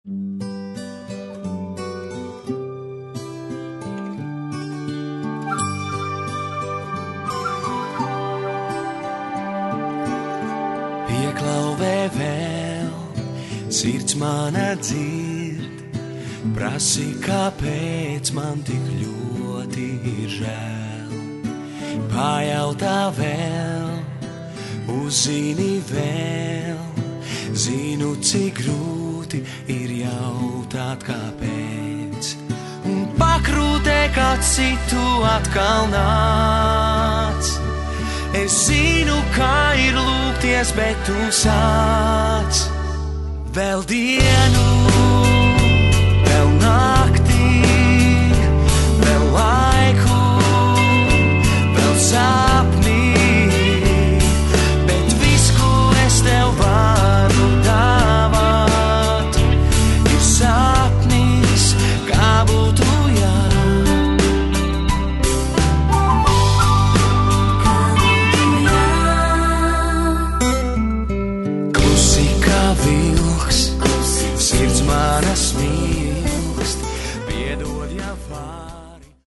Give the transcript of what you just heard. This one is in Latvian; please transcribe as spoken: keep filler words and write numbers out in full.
Pieklauvē vēl, sirds mana dzird, prasi, kāpēc man tik ļoti ir žēl. Pajautā vēl, uzzini vēl, zinu, cik grūti ir jautāt, kāpēc. Un pakrūtē kāds citu atkal nāc. Es zinu, kā ir lūgties, bet tu sāc vēl dienu